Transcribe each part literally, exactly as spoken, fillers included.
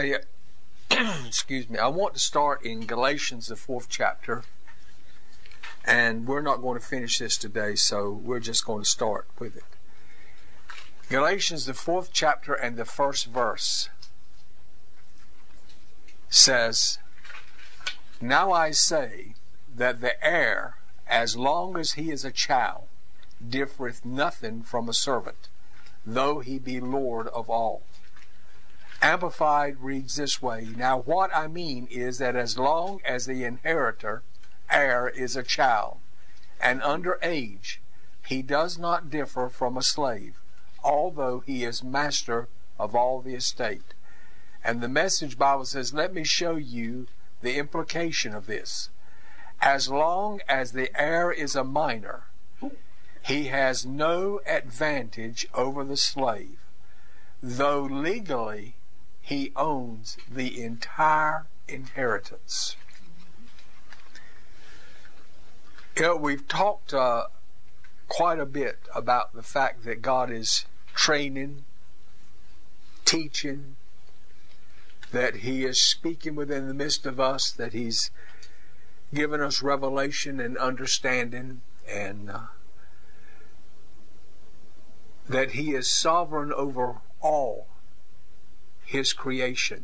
I, excuse me, I want to start in Galatians, the fourth chapter. And we're not going to finish this today, so we're just going to start with it. Galatians, the fourth chapter and the first verse says, "Now I say that the heir, as long as he is a child, differeth nothing from a servant, though he be Lord of all." Amplified reads this way: "Now what I mean is that as long as the inheritor, heir, is a child, and under age, he does not differ from a slave, although he is master of all the estate." And the Message Bible says, "Let me show you the implication of this. As long as the heir is a minor, he has no advantage over the slave, though legally he owns the entire inheritance." You know, we've talked uh, quite a bit about the fact that God is training, teaching, that He is speaking within the midst of us, that He's given us revelation and understanding, and uh, that He is sovereign over all His creation.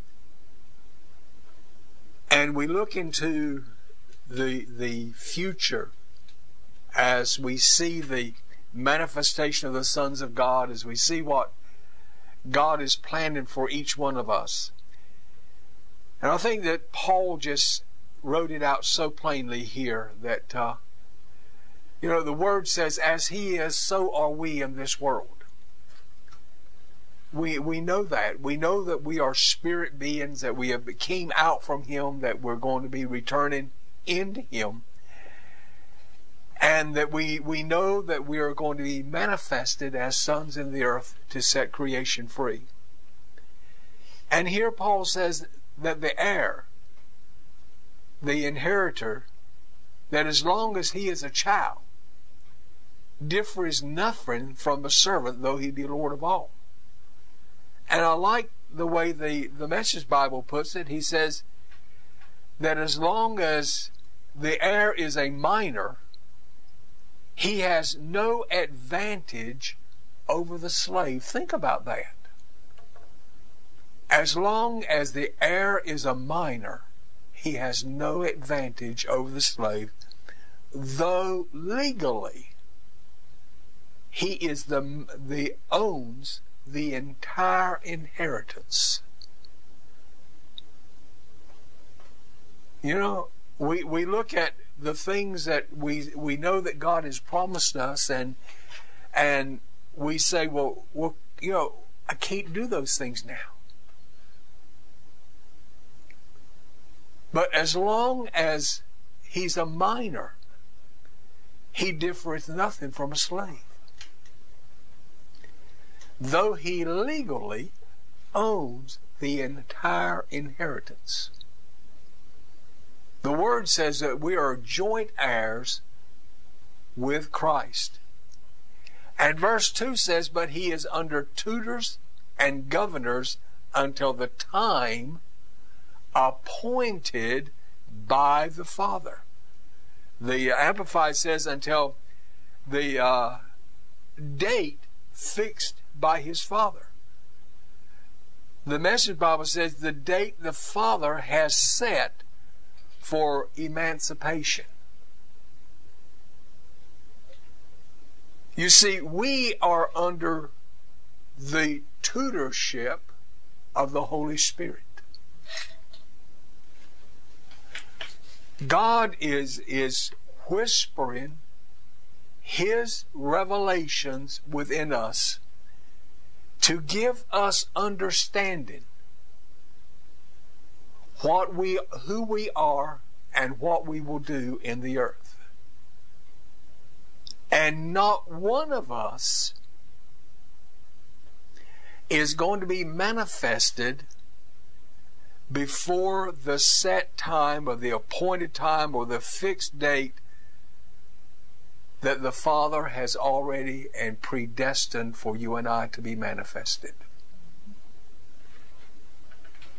And we look into the the future as we see the manifestation of the sons of God, as we see what God is planning for each one of us. And I think that Paul just wrote it out so plainly here that, uh, you know, the Word says, as He is, so are we in this world. We we know that. We know that we are spirit beings, that we have came out from Him, that we're going to be returning into Him, and that we, we know that we are going to be manifested as sons in the earth to set creation free. And here Paul says that the heir, the inheritor, that as long as he is a child, differs nothing from a servant, though he be Lord of all. And I like the way the, the Message Bible puts it. He says that as long as the heir is a minor, he has no advantage over the slave. Think about that. As long as the heir is a minor, he has no advantage over the slave, though legally he is the the owns the entire inheritance. You know, we we look at the things that we we know that God has promised us, and and we say, well, well, you know, I can't do those things now. But as long as he's a minor, he differeth nothing from a slave, though he legally owns the entire inheritance. The Word says that we are joint heirs with Christ. And verse two says, "But he is under tutors and governors until the time appointed by the Father." The Amplified says, until the uh, date fixed by his Father. The Message Bible says the date the Father has set for emancipation. You see, we are under the tutorship of the Holy Spirit. God is, is whispering His revelations within us to give us understanding what we, who we are and what we will do in the earth. And not one of us is going to be manifested before the set time or the appointed time or the fixed date that the Father has already and predestined for you and I to be manifested.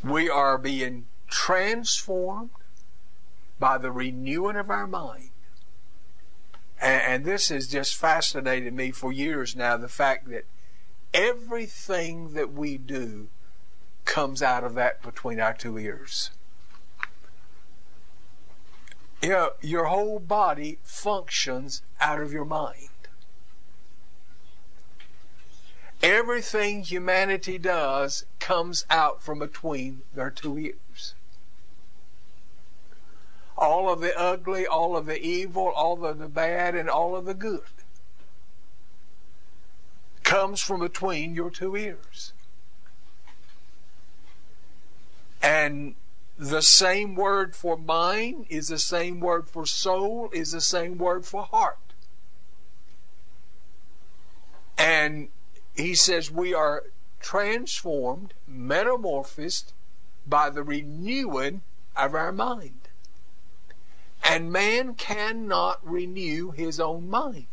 We are being transformed by the renewing of our mind. And, and this has just fascinated me for years now, the fact that everything that we do comes out of that between our two ears. You know, your whole body functions out of your mind. Everything humanity does comes out from between their two ears. All of the ugly, all of the evil, all of the bad, and all of the good comes from between your two ears. And the same word for mind is the same word for soul, is the same word for heart. And he says we are transformed, metamorphosed by the renewing of our mind. And man cannot renew his own mind.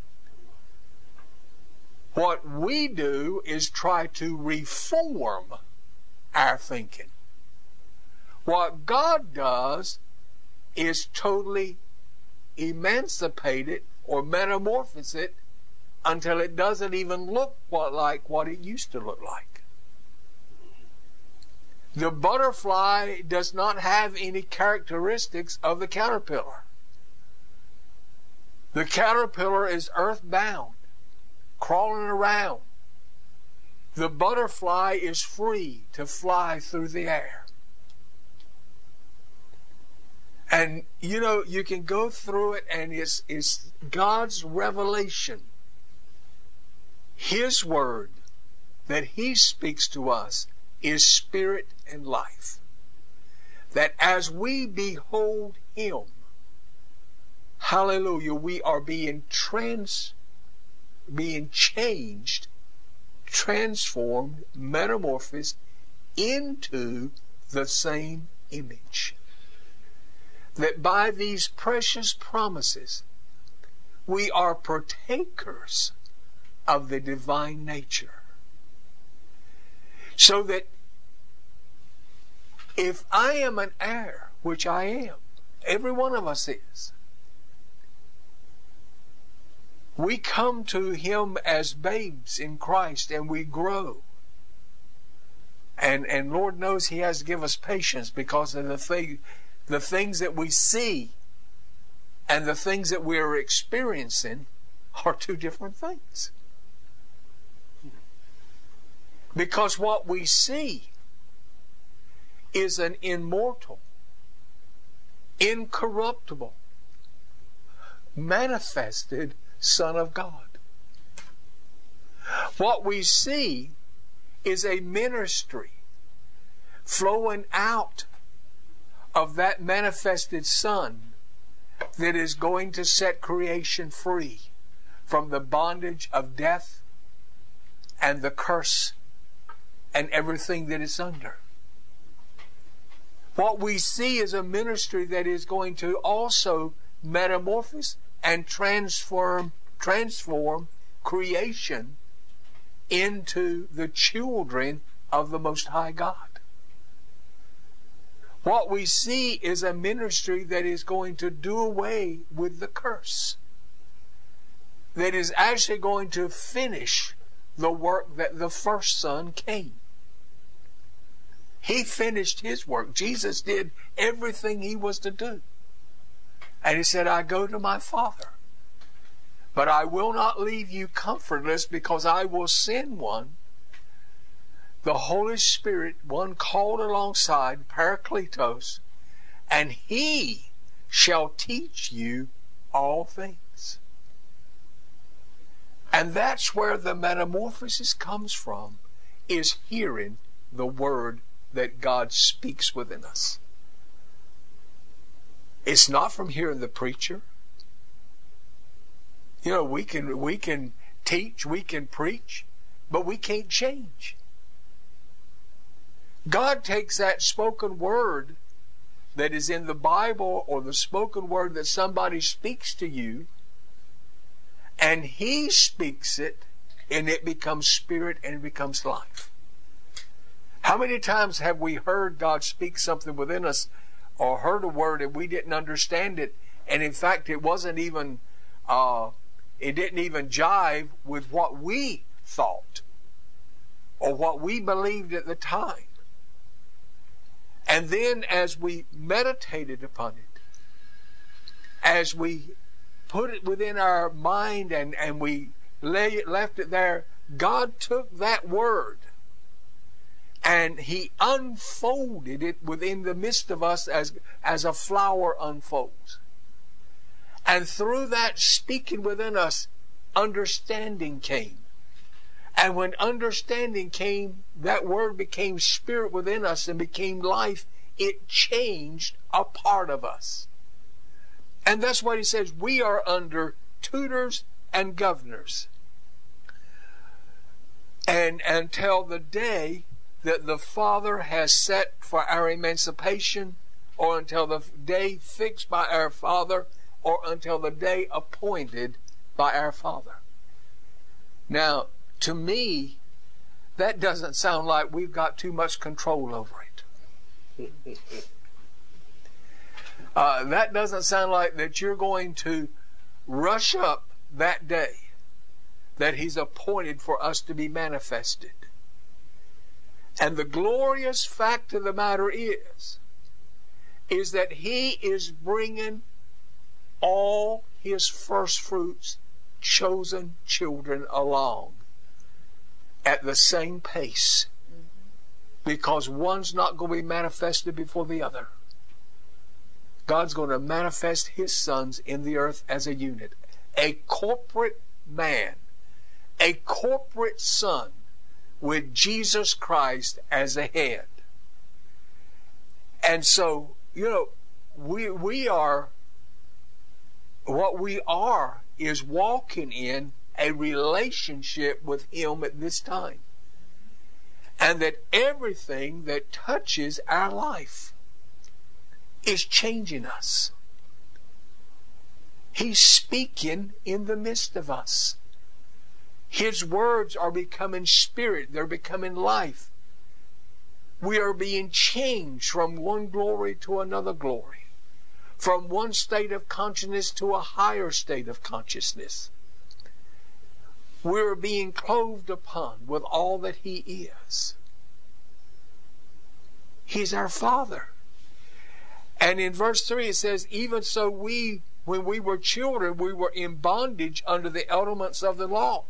What we do is try to reform our thinking. What God does is totally emancipate it or metamorphose it until it doesn't even look what, like what it used to look like. The butterfly does not have any characteristics of the caterpillar. The caterpillar is earthbound, crawling around. The butterfly is free to fly through the air. And, you know, you can go through it, and it's, it's God's revelation, His word that He speaks to us is spirit and life. That as we behold Him, hallelujah, we are being trans, being changed, transformed, metamorphosed into the same image. That by these precious promises, we are partakers of the divine nature. So that if I am an heir, which I am, every one of us is, we come to Him as babes in Christ and we grow. And, and Lord knows He has to give us patience because of the thing, the things that we see and the things that we are experiencing are two different things. Because what we see is an immortal, incorruptible, manifested Son of God. What we see is a ministry flowing out of that manifested Son that is going to set creation free from the bondage of death and the curse and everything that it's under. What we see is a ministry that is going to also metamorphose and transform, transform creation into the children of the Most High God. What we see is a ministry that is going to do away with the curse. That is actually going to finish the work that the first Son came. He finished His work. Jesus did everything He was to do. And He said, I go to my Father, but I will not leave you comfortless, because I will send one, the Holy Spirit, one called alongside, Parakletos, and He shall teach you all things. And that's where the metamorphosis comes from, is hearing the Word that God speaks within us. It's not from hearing the preacher. You know, we can we can teach, we can preach, but we can't change. God takes that spoken word that is in the Bible, or the spoken word that somebody speaks to you, and He speaks it, and it becomes spirit and it becomes life. How many times have we heard God speak something within us, or heard a word and we didn't understand it, and in fact it wasn't even, uh, it didn't even jive with what we thought or what we believed at the time. And then as we meditated upon it, as we put it within our mind and, and we lay it, left it there, God took that word and He unfolded it within the midst of us as, as a flower unfolds. And through that speaking within us, understanding came. And when understanding came, that word became spirit within us and became life. It changed a part of us. And that's what He says. We are under tutors and governors. And until the day that the Father has set for our emancipation, or until the day fixed by our Father, or until the day appointed by our Father. Now, to me, that doesn't sound like we've got too much control over it. Uh, that doesn't sound like that you're going to rush up that day that He's appointed for us to be manifested. And the glorious fact of the matter is, is that He is bringing all His first fruits, chosen children along at the same pace, because one's not going to be manifested before the other. God's going to manifest His sons in the earth as a unit. A corporate man, a corporate son with Jesus Christ as a head. And so, you know, we we are, what we are is walking in a relationship with Him at this time. And that everything that touches our life is changing us. He's speaking in the midst of us. His words are becoming spirit. They're becoming life. We are being changed from one glory to another glory. From one state of consciousness to a higher state of consciousness. We're being clothed upon with all that He is. He's our Father. And in verse three it says, even so we, when we were children, we were in bondage under the elements of the law.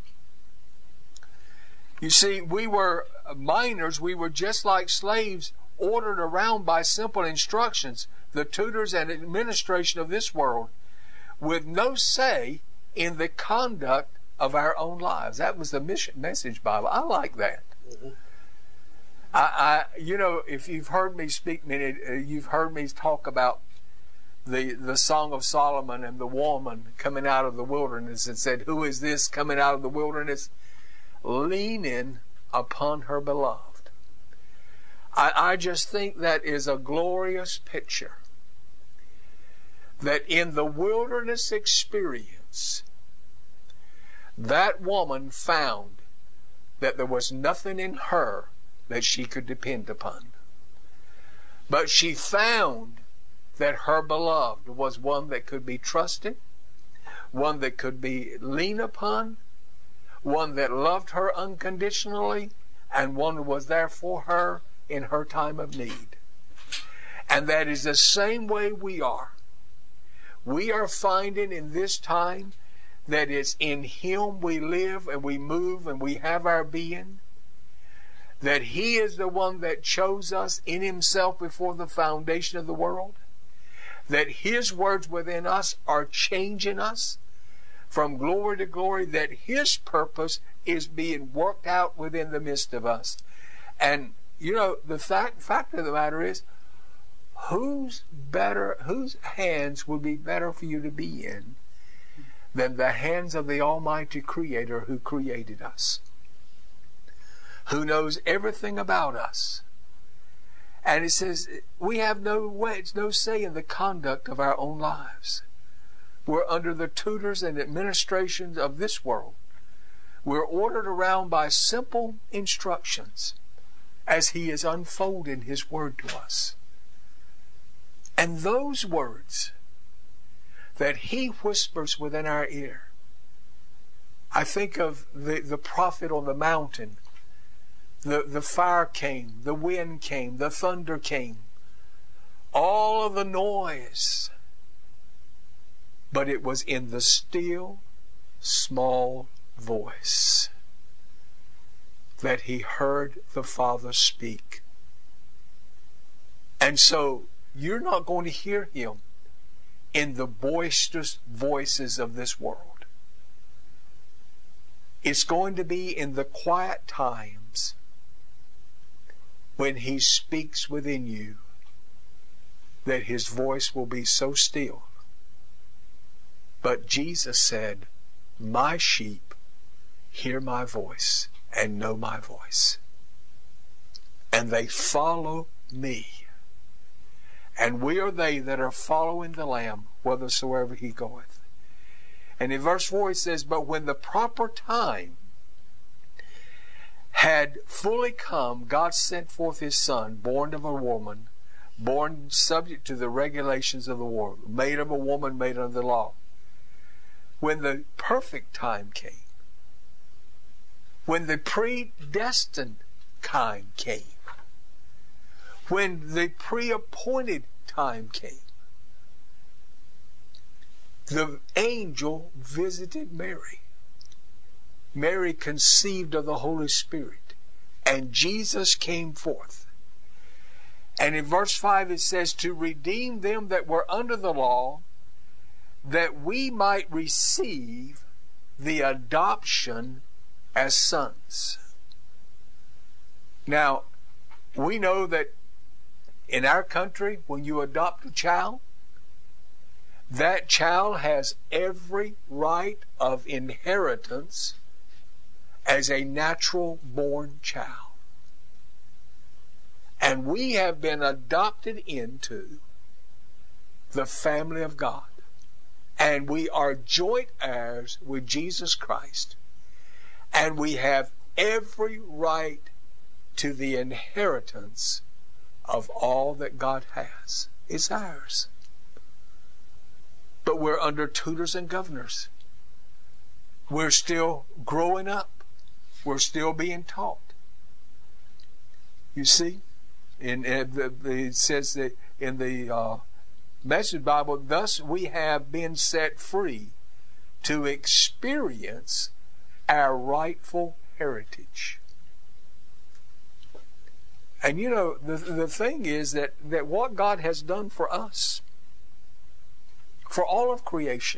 You see, we were minors, we were just like slaves, ordered around by simple instructions, the tutors and administration of this world, with no say in the conduct of our own lives. That was the mission, Message Bible. I like that. Mm-hmm. I, I, you know, if you've heard me speak, many, uh, you've heard me talk about the the Song of Solomon and the woman coming out of the wilderness and said, "Who is this coming out of the wilderness, leaning upon her beloved?" I, I just think that is a glorious picture. That in the wilderness experience, that woman found that there was nothing in her that she could depend upon. But she found that her beloved was one that could be trusted, one that could be leaned upon, one that loved her unconditionally, and one who was there for her in her time of need. And that is the same way we are. We are finding in this time that it's in Him we live and we move and we have our being. That He is the one that chose us in Himself before the foundation of the world. That His words within us are changing us from glory to glory. That His purpose is being worked out within the midst of us. And, you know, the fact, fact of the matter is, whose better, whose hands would be better for you to be in than the hands of the Almighty Creator who created us, who knows everything about us. And it says we have no way, it's no say in the conduct of our own lives. We're under the tutors and administrations of this world. We're ordered around by simple instructions. as He is unfolding His Word to us. And those words that He whispers within our ear, I think of the, the prophet on the mountain. The, the fire came, the wind came, the thunder came, all of the noise. But it was in the still, small voice that he heard the Father speak. And so you're not going to hear Him in the boisterous voices of this world. It's going to be in the quiet times when He speaks within you that His voice will be so still. But Jesus said, my sheep hear my voice and know my voice, and they follow me. And we are they that are following the Lamb whithersoever He goeth. And in verse four it says, but when the proper time had fully come, God sent forth His Son, born of a woman, born subject to the regulations of the world, made of a woman, made under the law. When the perfect time came, when the predestined time came, when the pre-appointed time came, the angel visited Mary. Mary conceived of the Holy Spirit, and Jesus came forth. And in verse five it says, to redeem them that were under the law, that we might receive the adoption as sons. Now, we know that in our country, when you adopt a child, that child has every right of inheritance as a natural born child. And we have been adopted into the family of God. And we are joint heirs with Jesus Christ. And we have every right to the inheritance of all that God has. It's ours. But we're under tutors and governors. We're still growing up. We're still being taught. You see, in, in the, it says that in the uh, Message Bible, thus we have been set free to experience our rightful heritage. And you know, the, the thing is that, that what God has done for us, for all of creation,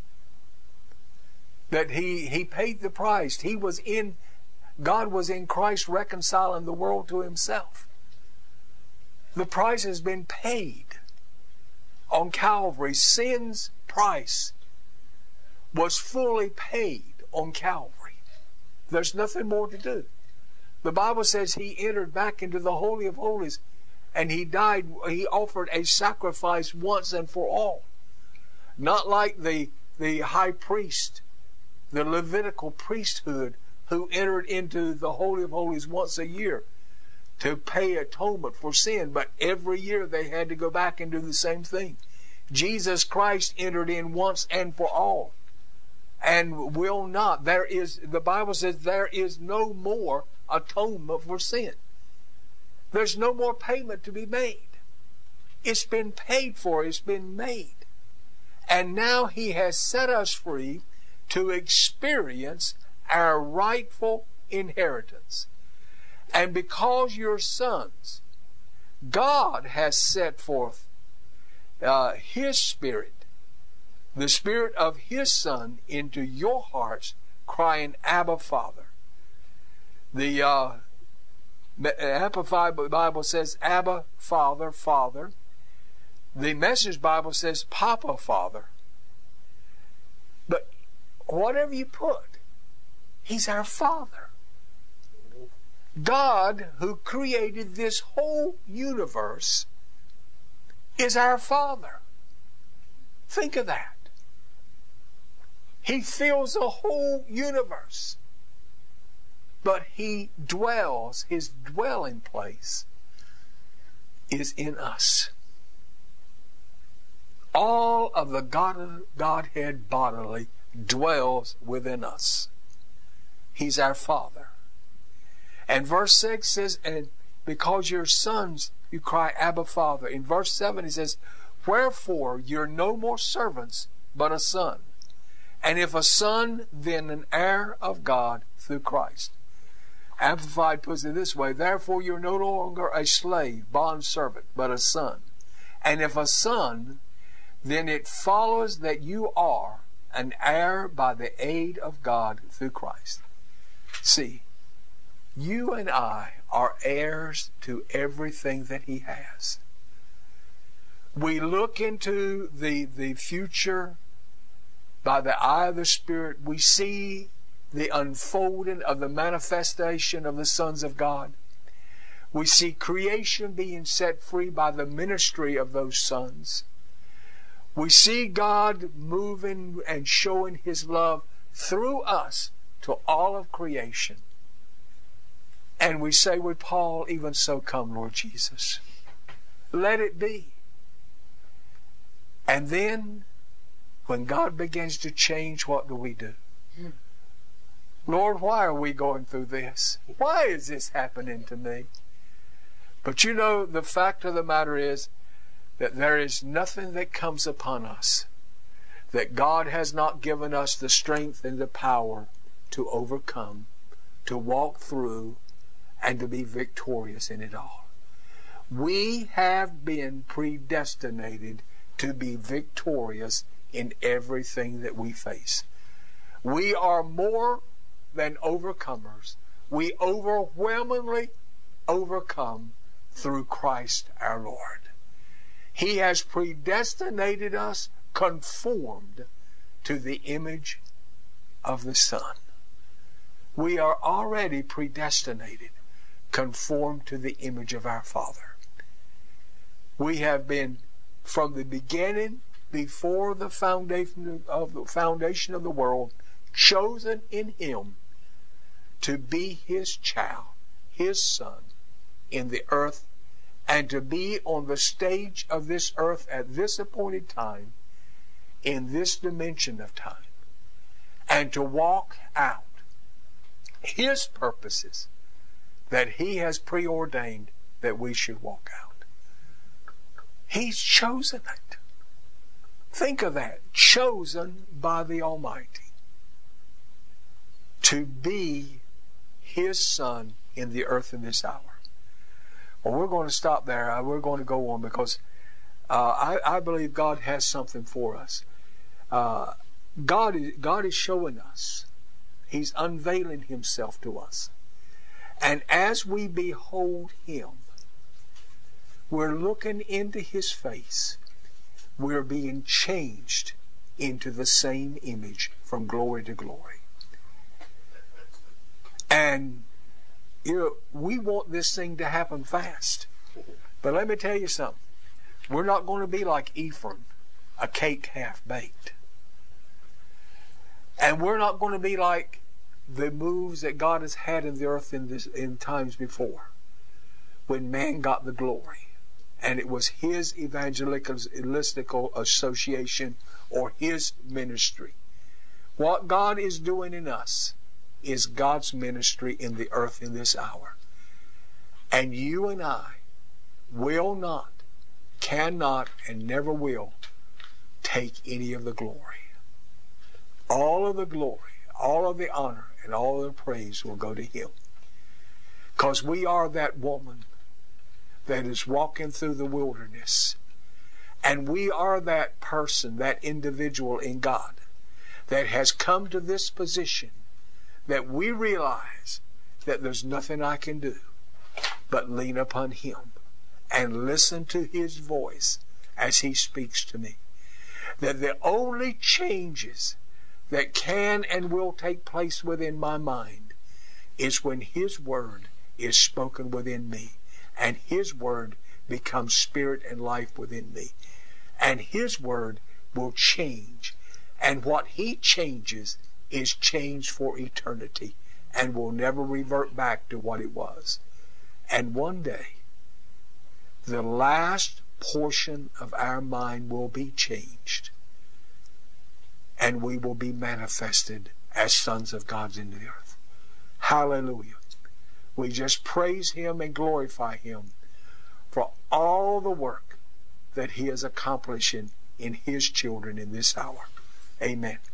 that He, He paid the price. He was in, God was in Christ reconciling the world to Himself. The price has been paid on Calvary. Sin's price was fully paid on Calvary. There's nothing more to do. The Bible says He entered back into the Holy of Holies, and He died. He offered a sacrifice once and for all. Not like the, the high priest, the Levitical priesthood, who entered into the Holy of Holies once a year to pay atonement for sin, but every year they had to go back and do the same thing. Jesus Christ entered in once and for all, and will not. There is, the Bible says, there is no more atonement for sin. There's no more payment to be made. It's been paid for. It's been made. And now He has set us free to experience our rightful inheritance. And because you're sons, God has set forth uh, His Spirit, the Spirit of His Son, into your hearts, crying, Abba, Father. The uh, Amplified Bible says, Abba, Father, Father. The Message Bible says, Papa, Father. But whatever you put, He's our Father. God, who created this whole universe, is our Father. Think of that. He fills the whole universe. but he dwells, his dwelling place is in us. All of the God, Godhead bodily dwells within us. He's our Father. And verse six says, and because you're sons, you cry, Abba, Father. In verse seven, he says, wherefore you're no more servants, but a son. And if a son, then an heir of God through Christ. Amplified puts it this way, therefore you're no longer a slave, bondservant, but a son. And if a son, then it follows that you are an heir by the aid of God through Christ. See, you and I are heirs to everything that he has. We look into the, the future by the eye of the Spirit. We see the unfolding of the manifestation of the sons of God. We see creation being set free by the ministry of those sons. We see God moving and showing his love through us to all of creation. And we say with Paul, even so come, Lord Jesus. Let it be. And then, when God begins to change, what do we do? Lord, why are we going through this? Why is this happening to me? But you know, the fact of the matter is that there is nothing that comes upon us that God has not given us the strength and the power to overcome, to walk through, and to be victorious in it all. We have been predestinated to be victorious in everything that we face. We are more than overcomers. We overwhelmingly overcome through Christ our Lord. He has predestinated us conformed to the image of the Son. We are already predestinated, conformed to the image of our Father. We have been, from the beginning, before the foundation of the foundation of the world, chosen in him to be his child, his son, in the earth, and to be on the stage of this earth at this appointed time, in this dimension of time, and to walk out his purposes that he has preordained that we should walk out. He's chosen it. Think of that. Chosen by the Almighty to be his son in the earth in this hour. Well, we're going to stop there. We're going to go on because uh, I, I believe God has something for us. Uh, God is, God is showing us. He's unveiling himself to us. And as we behold him, we're looking into his face. We're being changed into the same image from glory to glory. And you know, we want this thing to happen fast. But let me tell you something. We're not going to be like Ephraim, a cake half baked. And we're not going to be like the moves that God has had in the earth in, this, in times before, when man got the glory. And it was his evangelical association or his ministry. What God is doing in us is God's ministry in the earth in this hour. And you and I will not, cannot, and never will take any of the glory. All of the glory, all of the honor, and all of the praise will go to him. Because we are that woman that is walking through the wilderness. And we are that person, that individual in God that has come to this position that we realize that there's nothing I can do but lean upon him and listen to his voice as he speaks to me. That the only changes that can and will take place within my mind is when his word is spoken within me and his word becomes spirit and life within me. And his word will change. And what he changes is change for eternity and will never revert back to what it was. And one day, the last portion of our mind will be changed, and we will be manifested as sons of God in the earth. Hallelujah. We just praise Him and glorify Him for all the work that He is accomplishing in His children in this hour. Amen.